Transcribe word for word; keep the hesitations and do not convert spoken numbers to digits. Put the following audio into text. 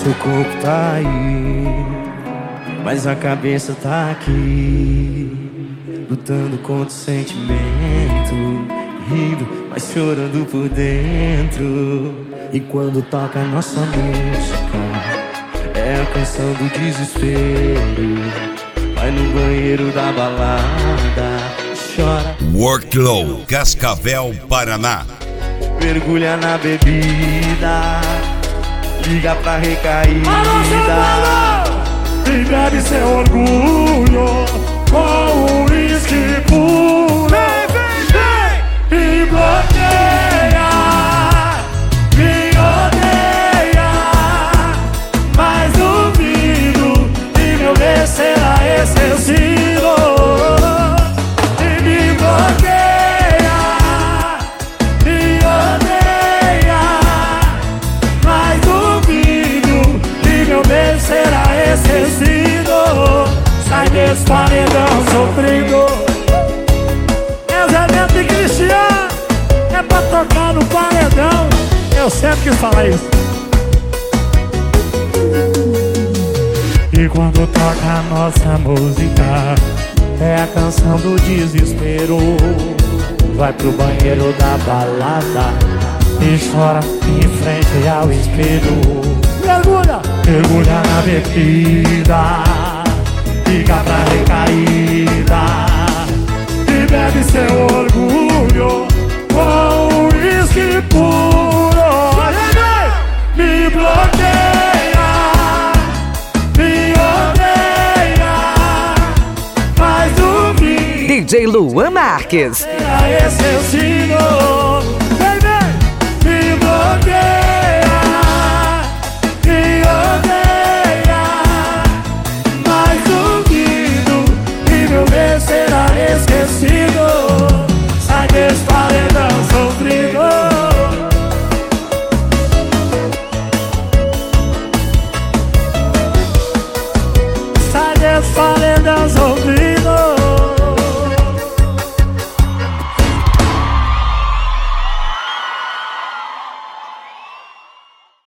Seu corpo tá aí, mas a cabeça tá aqui, lutando contra o sentimento, rindo, mas chorando por dentro. E quando toca a nossa música, é a canção do desespero. Vai no banheiro da balada, chora. Worklow, Cascavel, Paraná. Mergulha na bebida, liga pra recaída. E bebe seu orgulho com o uísque puro. Vem, vem, vem! E bloqueia, me odeia, mas duvido que meu bem será esquecido. E me bloqueia, me odeia, mas duvido que meu bem será esquecido. Sai desse paredão sofrido. É o Zé Neto e Cristiano, é pra tocar no paredão. Eu sempre quis falar isso. E quando toca a nossa música, é a canção do desespero. Vai pro banheiro da balada e chora em frente ao espelho. Mergulha, mergulha na bebida, fica pra recaída e bebe seu orgulho com o uísque puro. Me bloqueia, me odeia, mas duvido D J Luan Marques. será esquecido. Vem, vem, me bloqueia, me odeia, mas duvido que meu bem será esquecido. Sai desse paredão sofrido. Sai desse paredão sofrido.